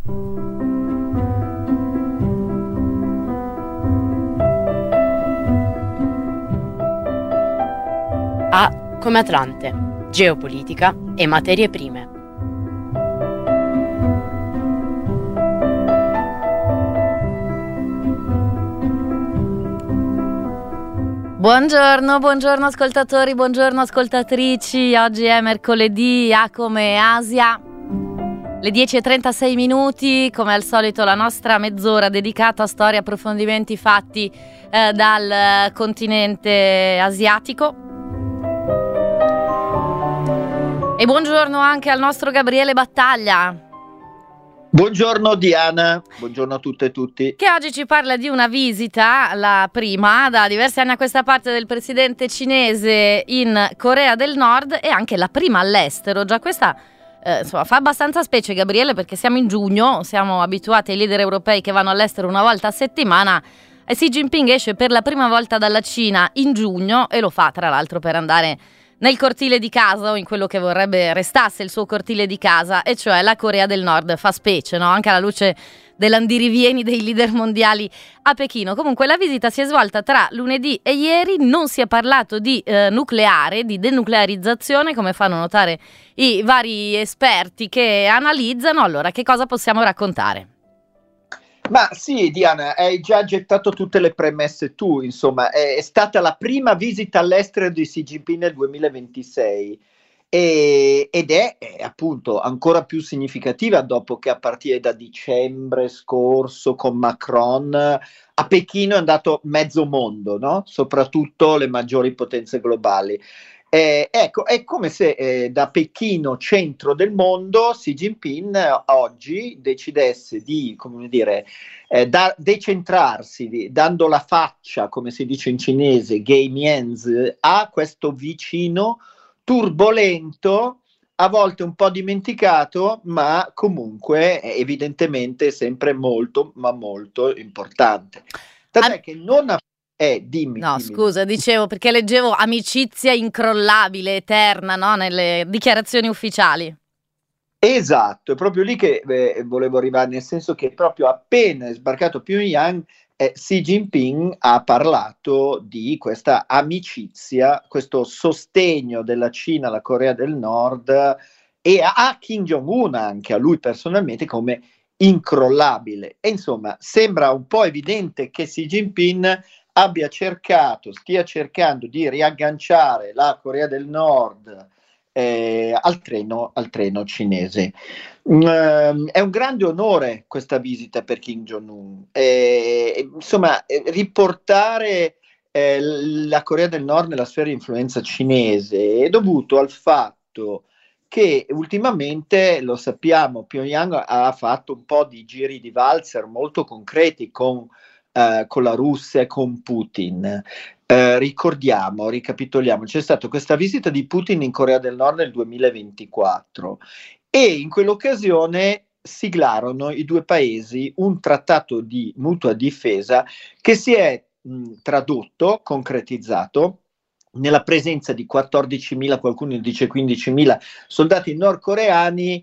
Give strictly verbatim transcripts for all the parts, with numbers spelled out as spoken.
A come Atlante, geopolitica e materie prime. Buongiorno, buongiorno ascoltatori, buongiorno ascoltatrici. Oggi è mercoledì, A come Asia. Le dieci e trentasei minuti, come al solito la nostra mezz'ora dedicata a storia, approfondimenti fatti eh, dal continente asiatico. E buongiorno anche al nostro Gabriele Battaglia. Buongiorno Diana, buongiorno a tutte e tutti. Che oggi ci parla di una visita, la prima da diversi anni a questa parte del presidente cinese in Corea del Nord e anche la prima all'estero. Già questa eh, insomma fa abbastanza specie, Gabriele, perché siamo in giugno, siamo abituati ai leader europei che vanno all'estero una volta a settimana e Xi Jinping esce per la prima volta dalla Cina in giugno e lo fa tra l'altro per andare nel cortile di casa o in quello che vorrebbe restasse il suo cortile di casa, e cioè la Corea del Nord. Fa specie, no? Anche alla luce dell'andirivieni dei leader mondiali a Pechino. Comunque la visita si è svolta tra lunedì e ieri, non si è parlato di eh, nucleare, di denuclearizzazione, come fanno notare i vari esperti che analizzano. Allora, che cosa possiamo raccontare? Ma sì, Diana, hai già gettato tutte le premesse tu, insomma, è, è stata la prima visita all'estero di Xi Jinping nel duemilaventisei e, ed è, è appunto ancora più significativa dopo che a partire da dicembre scorso con Macron a Pechino è andato mezzo mondo, no? Soprattutto le maggiori potenze globali. Eh, ecco, è come se eh, da Pechino, centro del mondo, Xi Jinping eh, oggi decidesse di, come dire, eh, da, decentrarsi, di, dando la faccia, come si dice in cinese, gay mienzi, a questo vicino turbolento, a volte un po' dimenticato, ma comunque eh, evidentemente sempre molto, ma molto importante. Tant'è Am- che non ha Eh, dimmi, no, dimmi. scusa, dicevo perché leggevo amicizia incrollabile, eterna, no? Nelle dichiarazioni ufficiali. Esatto, è proprio lì che eh, volevo arrivare, nel senso che proprio appena è sbarcato Pyongyang, eh, Xi Jinping ha parlato di questa amicizia, questo sostegno della Cina alla Corea del Nord e a, a Kim Jong-un anche, a lui personalmente, come incrollabile. E insomma, sembra un po' evidente che Xi Jinping abbia cercato, stia cercando di riagganciare la Corea del Nord eh, al treno, al treno cinese. Mm, è un grande onore questa visita per Kim Jong-un. Eh, insomma, eh, riportare eh, la Corea del Nord nella sfera di influenza cinese è dovuto al fatto che ultimamente, lo sappiamo, Pyongyang ha fatto un po' di giri di valzer molto concreti con Uh, con la Russia e con Putin. Uh, ricordiamo, ricapitoliamo, c'è stata questa visita di Putin in Corea del Nord nel duemilaventiquattro e in quell'occasione siglarono i due paesi un trattato di mutua difesa che si è mh, tradotto, concretizzato nella presenza di quattordicimila, qualcuno dice quindicimila soldati nordcoreani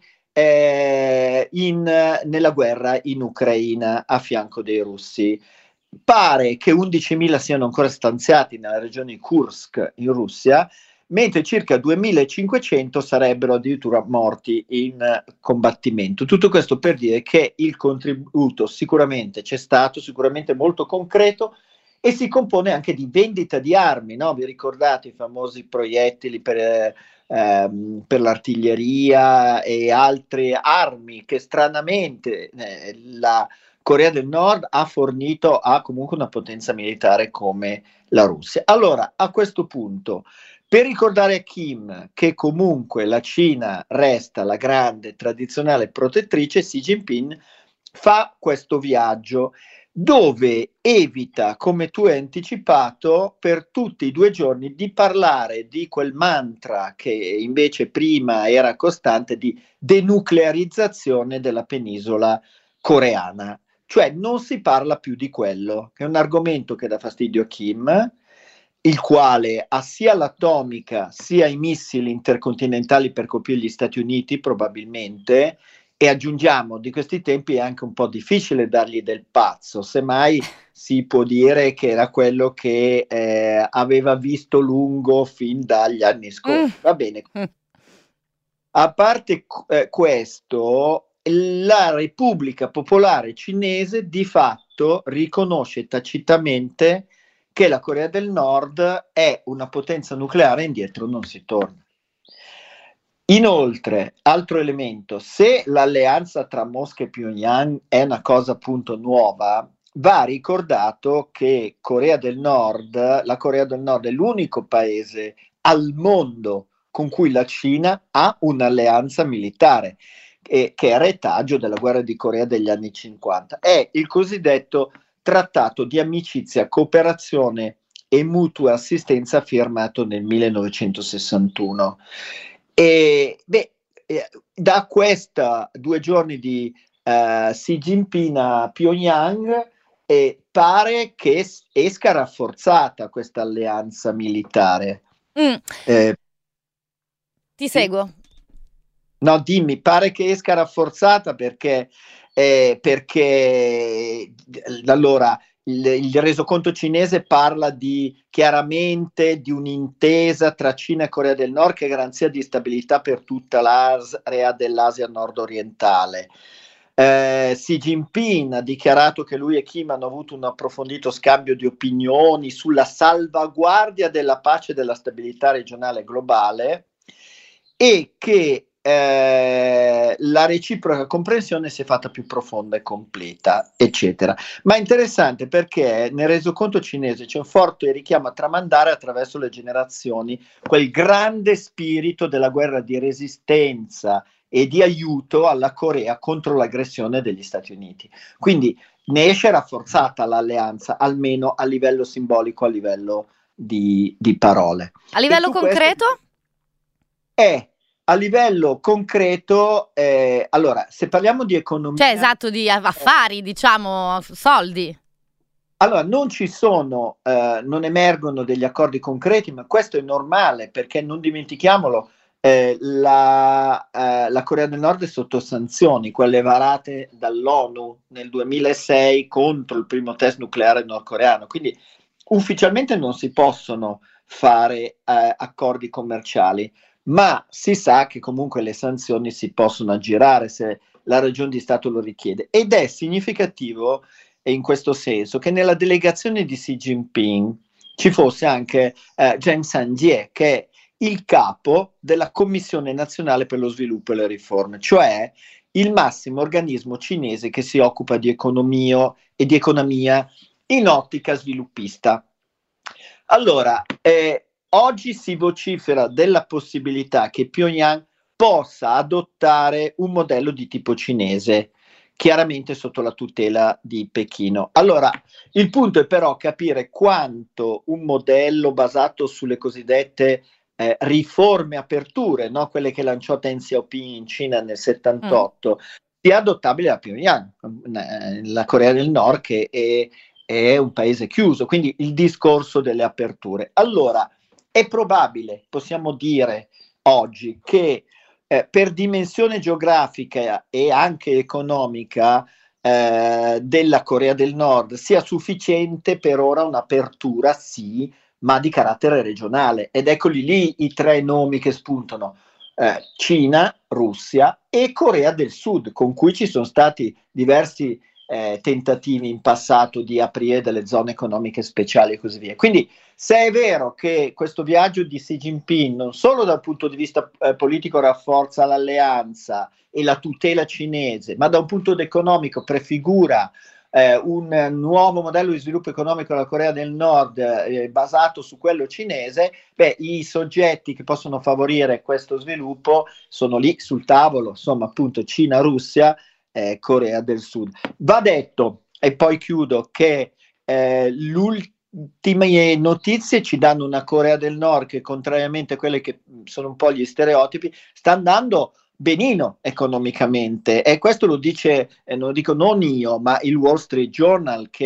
eh, in, nella guerra in Ucraina a fianco dei russi. Pare che undicimila siano ancora stanziati nella regione Kursk in Russia, mentre circa duemilacinquecento sarebbero addirittura morti in combattimento. Tutto questo per dire che il contributo sicuramente c'è stato, sicuramente molto concreto, e si compone anche di vendita di armi, no? Vi ricordate i famosi proiettili per, ehm, per l'artiglieria e altre armi che stranamente eh, la Corea del Nord ha fornito a comunque una potenza militare come la Russia. Allora, a questo punto, per ricordare a Kim che comunque la Cina resta la grande tradizionale protettrice, Xi Jinping fa questo viaggio dove evita, come tu hai anticipato, per tutti i due giorni di parlare di quel mantra che invece prima era costante di denuclearizzazione della penisola coreana. Cioè non si parla più di quello, che è un argomento che dà fastidio a Kim, il quale ha sia l'atomica sia i missili intercontinentali per colpire gli Stati Uniti probabilmente, E aggiungiamo, di questi tempi è anche un po' difficile dargli del pazzo, semmai si può dire che era quello che eh, aveva visto lungo fin dagli anni scorsi. Mm. Va bene. A parte eh, questo, la Repubblica Popolare Cinese di fatto riconosce tacitamente che la Corea del Nord è una potenza nucleare e indietro non si torna. Inoltre, altro elemento, se l'alleanza tra Mosca e Pyongyang è una cosa appunto nuova, va ricordato che Corea del Nord, la Corea del Nord è l'unico paese al mondo con cui la Cina ha un'alleanza militare, eh, che è retaggio della guerra di Corea degli anni cinquanta. È il cosiddetto Trattato di amicizia, cooperazione e mutua assistenza firmato nel millenovecentosessantuno. E beh, eh, da questa due giorni di uh, Xi Jinping a Pyongyang eh, pare che esca rafforzata questa alleanza militare. Mm. Eh, Ti seguo. No, dimmi, pare che esca rafforzata perché, eh, perché allora il, il resoconto cinese parla di chiaramente di un'intesa tra Cina e Corea del Nord che è garanzia di stabilità per tutta l'area dell'Asia nord-orientale. Eh, Xi Jinping ha dichiarato che lui e Kim hanno avuto un approfondito scambio di opinioni sulla salvaguardia della pace e della stabilità regionale e globale e che eh, la reciproca comprensione si è fatta più profonda e completa, eccetera. Ma è interessante perché nel resoconto cinese c'è un forte richiamo a tramandare attraverso le generazioni quel grande spirito della guerra di resistenza e di aiuto alla Corea contro l'aggressione degli Stati Uniti. Quindi ne esce rafforzata l'alleanza, almeno a livello simbolico, a livello di, di parole. A livello concreto? È a livello concreto, eh, allora, se parliamo di economia... Cioè, esatto, di affari, diciamo, soldi. Allora, non ci sono, eh, non emergono degli accordi concreti, ma questo è normale, perché non dimentichiamolo, eh, la, eh, la Corea del Nord è sotto sanzioni, quelle varate dall'ONU nel duemilasei contro il primo test nucleare nordcoreano, quindi ufficialmente non si possono fare eh, accordi commerciali, ma si sa che comunque le sanzioni si possono aggirare se la ragione di Stato lo richiede. Ed è significativo in questo senso che nella delegazione di Xi Jinping ci fosse anche eh, Zheng Sanjie, che è il capo della Commissione Nazionale per lo Sviluppo e le Riforme, cioè il massimo organismo cinese che si occupa di economia e di economia in ottica sviluppista. Allora, eh, oggi si vocifera della possibilità che Pyongyang possa adottare un modello di tipo cinese, chiaramente sotto la tutela di Pechino. Allora, il punto è però capire quanto un modello basato sulle cosiddette eh, riforme aperture, no? Quelle che lanciò Deng Xiaoping in Cina nel settantotto, mm. sia adottabile da Pyongyang, la Corea del Nord che è, è un paese chiuso, quindi il discorso delle aperture. Allora, è probabile, possiamo dire oggi, che eh, per dimensione geografica e anche economica eh, della Corea del Nord sia sufficiente per ora un'apertura, sì, ma di carattere regionale. Ed eccoli lì i tre nomi che spuntano: eh, Cina, Russia e Corea del Sud, con cui ci sono stati diversi eh, tentativi in passato di aprire delle zone economiche speciali e così via. Quindi, se è vero che questo viaggio di Xi Jinping non solo dal punto di vista eh, politico rafforza l'alleanza e la tutela cinese, ma da un punto economico prefigura eh, un nuovo modello di sviluppo economico della Corea del Nord eh, basato su quello cinese, beh, i soggetti che possono favorire questo sviluppo sono lì sul tavolo, insomma, appunto Cina, Russia, eh, Corea del Sud. Va detto, e poi chiudo, che eh, l'ultimo ultime notizie ci danno una Corea del Nord che, contrariamente a quelle che sono un po' gli stereotipi, sta andando benino economicamente, e questo lo dice, eh, non lo dico non io, ma il Wall Street Journal, che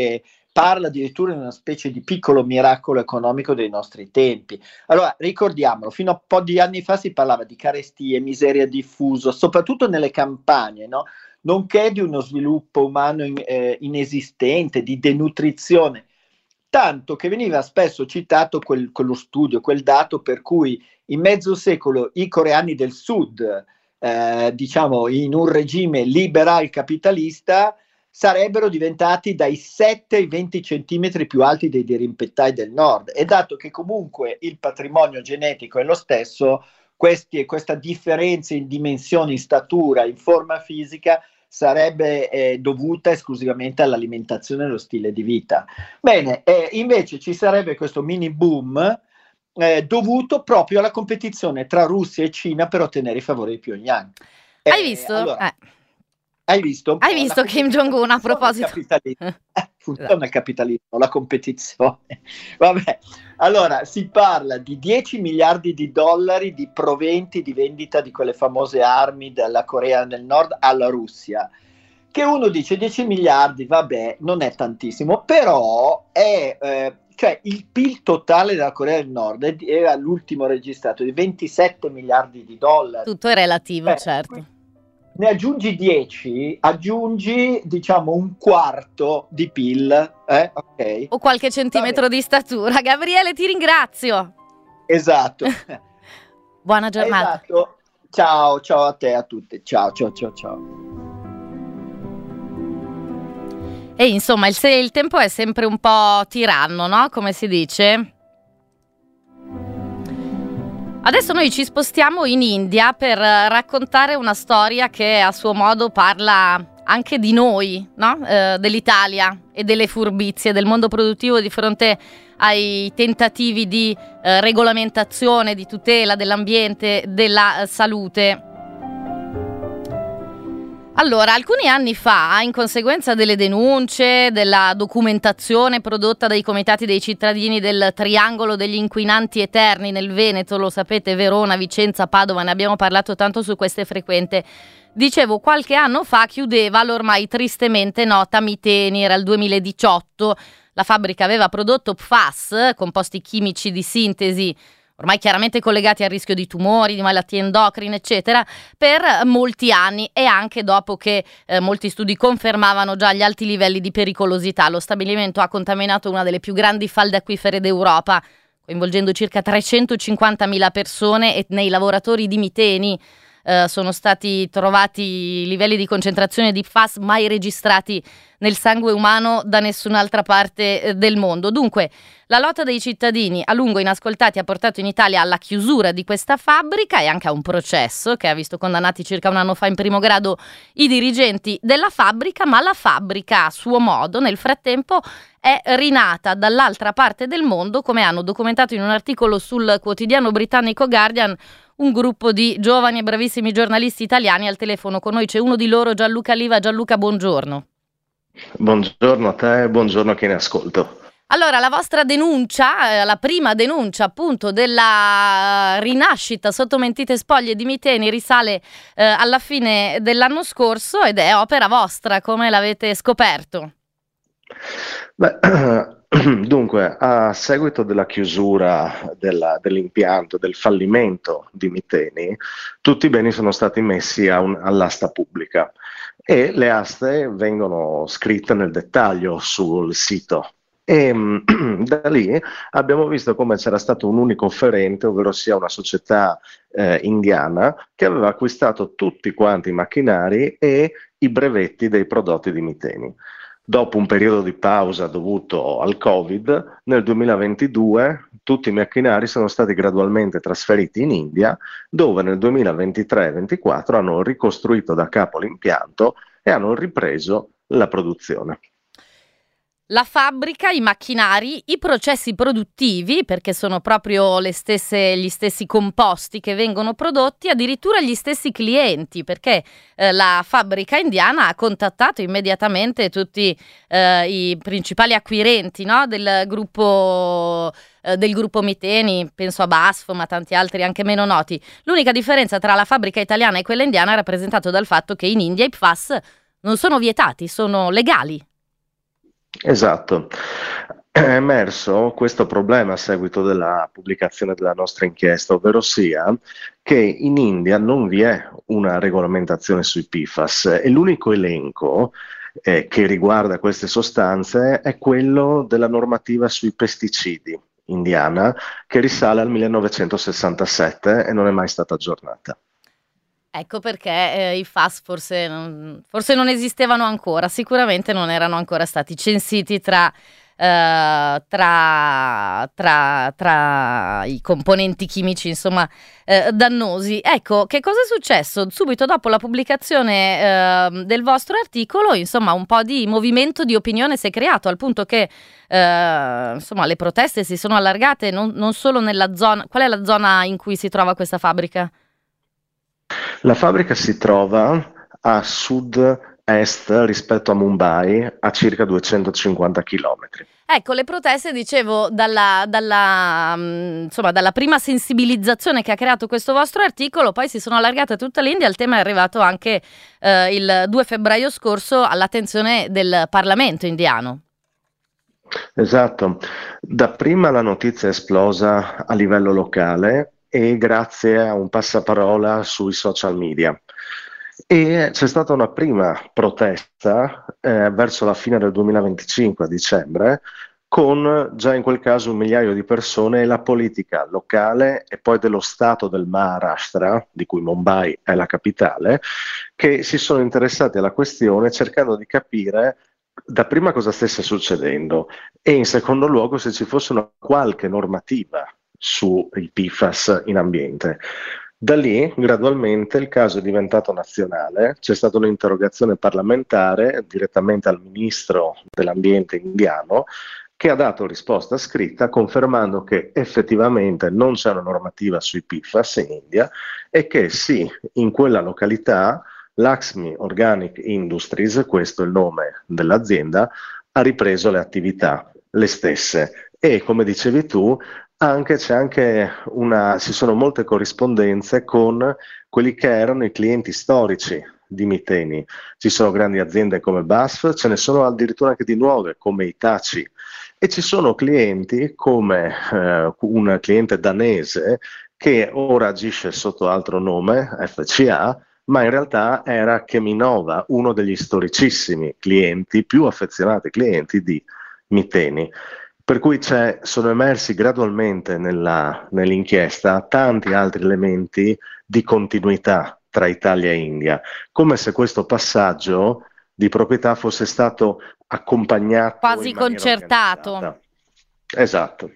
parla addirittura di una specie di piccolo miracolo economico dei nostri tempi. Allora, ricordiamolo, fino a un po' di anni fa si parlava di carestie, miseria diffusa, soprattutto nelle campagne, no? Nonché di uno sviluppo umano in, eh, inesistente, di denutrizione, tanto che veniva spesso citato quel, quello studio, quel dato per cui in mezzo secolo i coreani del sud, eh, diciamo in un regime liberal capitalista, sarebbero diventati dai sette ai venti centimetri più alti dei dirimpettai del nord, e dato che comunque il patrimonio genetico è lo stesso, questi, questa differenza in dimensioni, in statura, in forma fisica sarebbe eh, dovuta esclusivamente all'alimentazione e allo stile di vita. Bene, eh, invece ci sarebbe questo mini boom eh, dovuto proprio alla competizione tra Russia e Cina per ottenere i favori di Pyongyang. Eh, Hai visto? Allora, Eh. Hai visto? Hai visto Kim Jong-un a proposito? Eh, funziona il capitalismo, la competizione. Vabbè, allora si parla di dieci miliardi di dollari di proventi di vendita di quelle famose armi dalla Corea del Nord alla Russia. Che uno dice dieci miliardi, vabbè, non è tantissimo, però è eh, cioè il P I L totale della Corea del Nord era l'ultimo registrato di ventisette miliardi di dollari. Tutto è relativo, eh, certo. Ne aggiungi dieci, aggiungi diciamo un quarto di P I L, eh? Okay. O qualche centimetro di statura. Gabriele, ti ringrazio. Esatto. Buona giornata. Esatto. Ciao, ciao a te, a tutte. Ciao, ciao, ciao, ciao. E insomma, il, se il tempo è sempre un po' tiranno, no? Come si dice? Adesso noi ci spostiamo in India per raccontare una storia che a suo modo parla anche di noi, no? Eh, dell'Italia e delle furbizie del mondo produttivo di fronte ai tentativi di eh, regolamentazione, di tutela dell'ambiente, della eh, salute. Allora, alcuni anni fa, in conseguenza delle denunce, della documentazione prodotta dai comitati dei cittadini del triangolo degli inquinanti eterni nel Veneto, lo sapete, Verona, Vicenza, Padova, ne abbiamo parlato tanto su Queste Frequente. Dicevo, qualche anno fa chiudeva l'ormai tristemente nota Miteni, era il duemiladiciotto. La fabbrica aveva prodotto P F A S, composti chimici di sintesi, ormai chiaramente collegati al rischio di tumori, di malattie endocrine, eccetera, per molti anni, e anche dopo che eh, molti studi confermavano già gli alti livelli di pericolosità. Lo stabilimento ha contaminato una delle più grandi falde acquifere d'Europa, coinvolgendo circa trecentocinquantamila persone, e nei lavoratori di Miteni eh, sono stati trovati livelli di concentrazione di P F A S mai registrati nel sangue umano da nessun'altra parte eh, del mondo. Dunque, la lotta dei cittadini a lungo inascoltati ha portato in Italia alla chiusura di questa fabbrica e anche a un processo che ha visto condannati circa un anno fa in primo grado i dirigenti della fabbrica, ma la fabbrica a suo modo nel frattempo è rinata dall'altra parte del mondo, come hanno documentato in un articolo sul quotidiano britannico Guardian un gruppo di giovani e bravissimi giornalisti italiani. Al telefono con noi c'è uno di loro, Gianluca Liva. Gianluca, buongiorno. Buongiorno a te e buongiorno a chi ne ascolto. Allora, la vostra denuncia, la prima denuncia appunto della rinascita sotto mentite spoglie di Miteni risale eh, alla fine dell'anno scorso ed è opera vostra. Come l'avete scoperto? Beh, dunque, a seguito della chiusura della, dell'impianto, del fallimento di Miteni, tutti i beni sono stati messi a un, all'asta pubblica e le aste vengono scritte nel dettaglio sul sito. E da lì abbiamo visto come c'era stato un unico offerente, ovvero sia una società eh, indiana che aveva acquistato tutti quanti i macchinari e i brevetti dei prodotti di Miteni. Dopo un periodo di pausa dovuto al Covid, nel duemilaventidue tutti i macchinari sono stati gradualmente trasferiti in India, dove nel duemilaventitré ventiquattro hanno ricostruito da capo l'impianto e hanno ripreso la produzione. La fabbrica, i macchinari, i processi produttivi, perché sono proprio le stesse, gli stessi composti che vengono prodotti, addirittura gli stessi clienti, perché eh, la fabbrica indiana ha contattato immediatamente tutti eh, i principali acquirenti, no, del gruppo eh, del gruppo Miteni, penso a Basf, ma tanti altri anche meno noti. L'unica differenza tra la fabbrica italiana e quella indiana è rappresentato dal fatto che in India i P F A S non sono vietati, sono legali. Esatto. È emerso questo problema a seguito della pubblicazione della nostra inchiesta, ovvero sia che in India non vi è una regolamentazione sui P F A S e l'unico elenco eh, che riguarda queste sostanze è quello della normativa sui pesticidi indiana, che risale al millenovecentosessantasette e non è mai stata aggiornata. Ecco perché eh, i F A S forse non, forse non esistevano ancora, sicuramente non erano ancora stati censiti tra, eh, tra, tra, tra i componenti chimici, insomma, eh, dannosi. Ecco, che cosa è successo? Subito dopo la pubblicazione eh, del vostro articolo, insomma, un po' di movimento di opinione si è creato, al punto che eh, insomma, le proteste si sono allargate non, non solo nella zona. Qual è la zona in cui si trova questa fabbrica? La fabbrica si trova a sud-est rispetto a Mumbai, a circa duecentocinquanta chilometri. Ecco, le proteste, dicevo, dalla, dalla, mh, insomma, dalla prima sensibilizzazione che ha creato questo vostro articolo, poi si sono allargate a tutta l'India. Il tema è arrivato anche eh, il due febbraio scorso all'attenzione del Parlamento indiano. Esatto. Dapprima la notizia è esplosa a livello locale e grazie a un passaparola sui social media. E c'è stata una prima protesta eh, verso la fine del duemilaventicinque, a dicembre, con già in quel caso un migliaio di persone e la politica locale e poi dello stato del Maharashtra, di cui Mumbai è la capitale, che si sono interessati alla questione cercando di capire dapprima cosa stesse succedendo e in secondo luogo se ci fosse una qualche normativa sui P F A S in ambiente. Da lì, gradualmente, il caso è diventato nazionale, c'è stata un'interrogazione parlamentare direttamente al ministro dell'ambiente indiano, che ha dato risposta scritta confermando che effettivamente non c'è una normativa sui P F A S in India e che sì, in quella località Laxmi Organic Industries, questo è il nome dell'azienda, ha ripreso le attività, le stesse. E come dicevi tu, anche, c'è anche una, ci sono molte corrispondenze con quelli che erano i clienti storici di Miteni. Ci sono grandi aziende come B A S F, ce ne sono addirittura anche di nuove come Hitachi e ci sono clienti come eh, un cliente danese che ora agisce sotto altro nome, F C A, ma in realtà era Cheminova, uno degli storicissimi clienti, più affezionati clienti di Miteni. Per cui c'è, sono emersi gradualmente nella, nell'inchiesta tanti altri elementi di continuità tra Italia e India, come se questo passaggio di proprietà fosse stato accompagnato quasi in maniera concertato. organizzata. Esatto.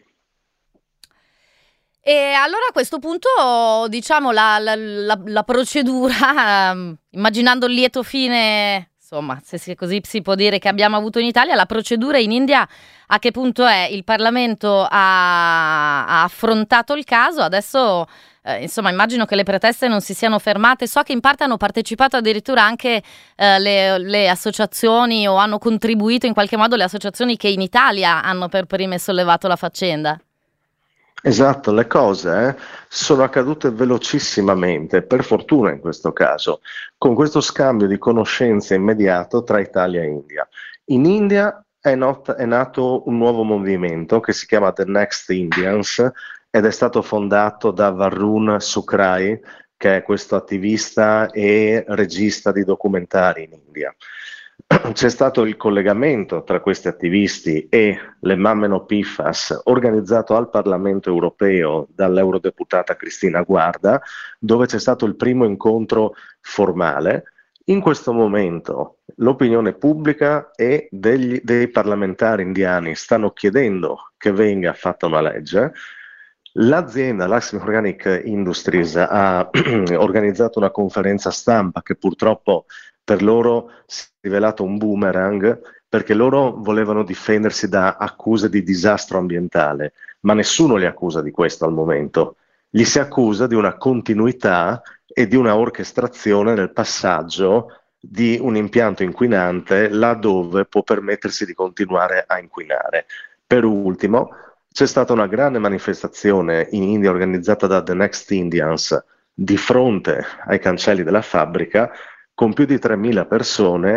E allora a questo punto, diciamo, la, la, la, la procedura, ehm, immaginando il lieto fine, insomma, se si, così si può dire, che abbiamo avuto in Italia, la procedura in India a che punto è? Il Parlamento ha, ha affrontato il caso, adesso eh, insomma immagino che le proteste non si siano fermate, so che in parte hanno partecipato addirittura anche eh, le, le associazioni o hanno contribuito in qualche modo le associazioni che in Italia hanno per prime sollevato la faccenda. Esatto, le cose eh, sono accadute velocissimamente, per fortuna in questo caso, con questo scambio di conoscenze immediato tra Italia e India. In India è, not- è nato un nuovo movimento che si chiama The Next Indians ed è stato fondato da Varun Sukrai, che è questo attivista e regista di documentari in India. C'è stato il collegamento tra questi attivisti e le Mamme No P F A S organizzato al Parlamento europeo dall'eurodeputata Cristina Guarda, dove c'è stato il primo incontro formale. In questo momento l'opinione pubblica e degli, dei parlamentari indiani stanno chiedendo che venga fatta una legge. L'azienda Laxmi Organic Industries ha organizzato una conferenza stampa che purtroppo per loro si è rivelato un boomerang, perché loro volevano difendersi da accuse di disastro ambientale, ma nessuno li accusa di questo al momento. Gli si accusa di una continuità e di una orchestrazione nel passaggio di un impianto inquinante laddove può permettersi di continuare a inquinare. Per ultimo, c'è stata una grande manifestazione in India organizzata da The Next Indians di fronte ai cancelli della fabbrica, con più di tremila persone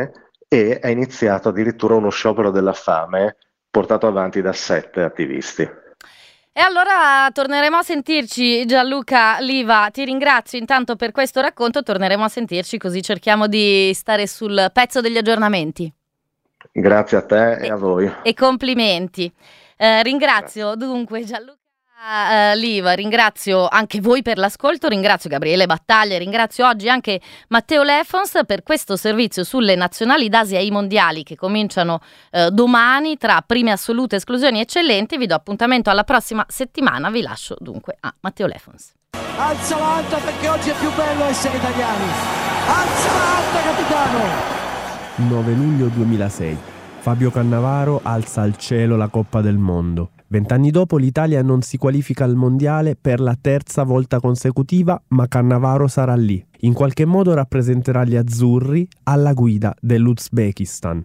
e è iniziato addirittura uno sciopero della fame portato avanti da sette attivisti. E allora torneremo a sentirci, Gianluca Liva, ti ringrazio intanto per questo racconto, torneremo a sentirci così cerchiamo di stare sul pezzo degli aggiornamenti. Grazie a te e, e a voi. E complimenti. Eh, ringrazio Grazie. dunque Gianluca Uh, Liva, ringrazio anche voi per l'ascolto, ringrazio Gabriele Battaglia, ringrazio oggi anche Matteo Leffons per questo servizio sulle nazionali d'Asia e i mondiali che cominciano uh, domani tra prime assolute, esclusioni eccellenti. Vi do appuntamento alla prossima settimana, vi lascio dunque a Matteo Leffons. Alza l'alta perché oggi è più bello essere italiani, alza l'alta capitano. nove luglio duemilasei, Fabio Cannavaro alza al cielo la Coppa del Mondo. Vent'anni dopo l'Italia non si qualifica al mondiale per la terza volta consecutiva, ma Cannavaro sarà lì. In qualche modo rappresenterà gli azzurri alla guida dell'Uzbekistan.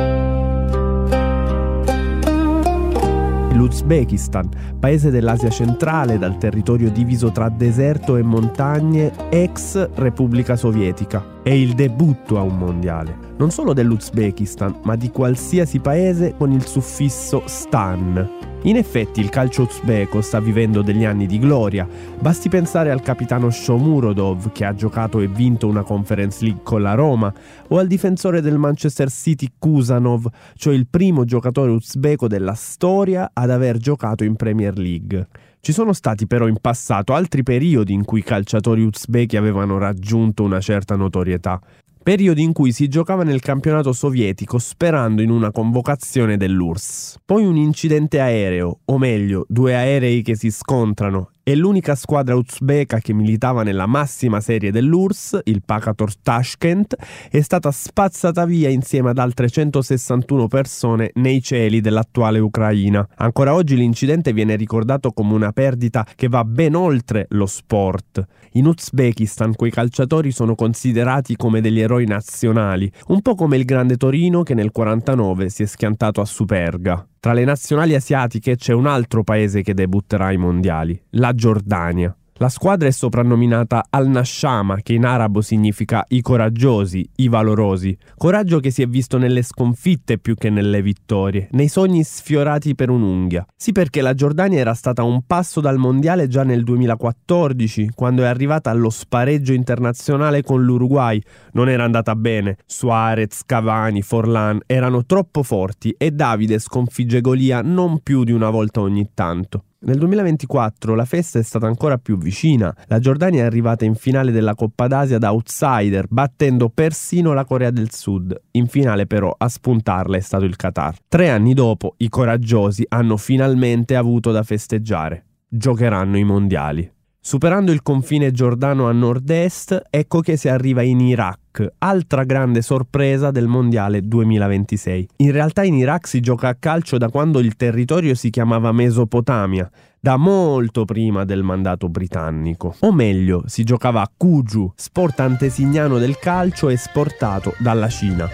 L'Uzbekistan, paese dell'Asia centrale dal territorio diviso tra deserto e montagne, ex Repubblica Sovietica. È il debutto a un mondiale, non solo dell'Uzbekistan, ma di qualsiasi paese con il suffisso stan. In effetti il calcio uzbeko sta vivendo degli anni di gloria, basti pensare al capitano Shomurodov che ha giocato e vinto una Conference League con la Roma, o al difensore del Manchester City Kusanov, cioè il primo giocatore uzbeko della storia ad aver giocato in Premier League. Ci sono stati però in passato altri periodi in cui i calciatori uzbeki avevano raggiunto una certa notorietà. Periodi in cui si giocava nel campionato sovietico sperando in una convocazione dell'U R S S. Poi un incidente aereo, o meglio, due aerei che si scontrano, e l'unica squadra uzbeka che militava nella massima serie dell'U R S S, il Pakator Tashkent, è stata spazzata via insieme ad altre centosessantuno persone nei cieli dell'attuale Ucraina. Ancora oggi l'incidente viene ricordato come una perdita che va ben oltre lo sport. In Uzbekistan quei calciatori sono considerati come degli eroi nazionali, un po' come il grande Torino che nel quarantanove si è schiantato a Superga. Tra le nazionali asiatiche c'è un altro paese che debutterà ai mondiali, la Giordania. La squadra è soprannominata Al-Nashama, che in arabo significa i coraggiosi, i valorosi. Coraggio che si è visto nelle sconfitte più che nelle vittorie, nei sogni sfiorati per un'unghia. Sì, perché la Giordania era stata a un passo dal mondiale già nel duemilaquattordici, quando è arrivata allo spareggio internazionale con l'Uruguay. Non era andata bene. Suarez, Cavani, Forlan erano troppo forti e Davide sconfigge Golia non più di una volta ogni tanto. Nel duemilaventiquattro la festa è stata ancora più vicina. La Giordania è arrivata in finale della Coppa d'Asia da outsider, battendo persino la Corea del Sud. In finale però a spuntarla è stato il Qatar. Tre anni dopo i coraggiosi hanno finalmente avuto da festeggiare. Giocheranno i mondiali. Superando il confine giordano a nord-est, ecco che si arriva in Iraq, altra grande sorpresa del mondiale duemilaventisei. In realtà in Iraq si gioca a calcio da quando il territorio si chiamava Mesopotamia, da molto prima del mandato britannico. O meglio, si giocava a Kuju, sport antesignano del calcio esportato dalla Cina.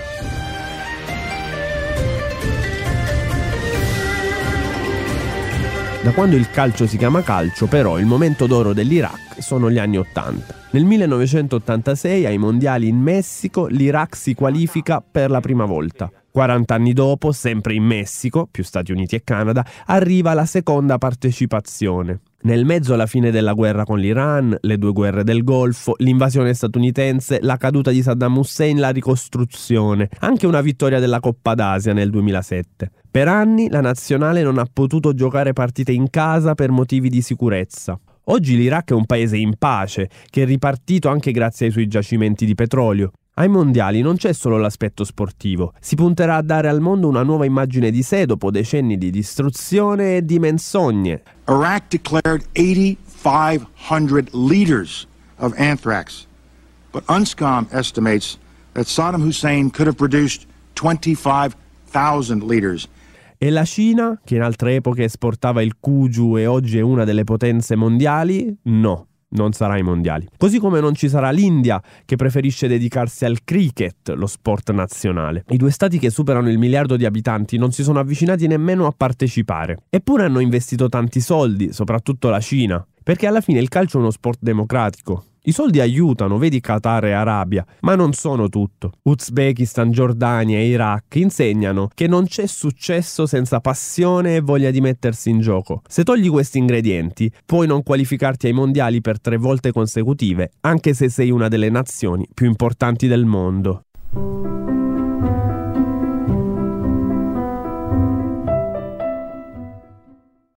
Da quando il calcio si chiama calcio, però, il momento d'oro dell'Iraq sono gli anni ottanta. Nel millenovecentottantasei, ai mondiali in Messico, l'Iraq si qualifica per la prima volta. quaranta anni dopo, sempre in Messico, più Stati Uniti e Canada, arriva la seconda partecipazione. Nel mezzo alla fine della guerra con l'Iran, le due guerre del Golfo, l'invasione statunitense, la caduta di Saddam Hussein, la ricostruzione, anche una vittoria della Coppa d'Asia nel duemilasette. Per anni la nazionale non ha potuto giocare partite in casa per motivi di sicurezza. Oggi l'Iraq è un paese in pace, che è ripartito anche grazie ai suoi giacimenti di petrolio. Ai mondiali non c'è solo l'aspetto sportivo, si punterà a dare al mondo una nuova immagine di sé dopo decenni di distruzione e di menzogne. Iraq declared eighty-five hundred liters of anthrax, but UNSCOM estimates that Saddam Hussein could have produced twenty-five thousand liters. E la Cina, che in altre epoche esportava il Kuju e oggi è una delle potenze mondiali? No. Non sarà ai mondiali. Così come non ci sarà l'India, che preferisce dedicarsi al cricket, lo sport nazionale. I due stati che superano il miliardo di abitanti non si sono avvicinati nemmeno a partecipare. Eppure hanno investito tanti soldi, soprattutto la Cina. Perché alla fine il calcio è uno sport democratico. I soldi aiutano, vedi Qatar e Arabia, ma non sono tutto. Uzbekistan, Giordania e Iraq insegnano che non c'è successo senza passione e voglia di mettersi in gioco. Se togli questi ingredienti, puoi non qualificarti ai mondiali per tre volte consecutive, anche se sei una delle nazioni più importanti del mondo.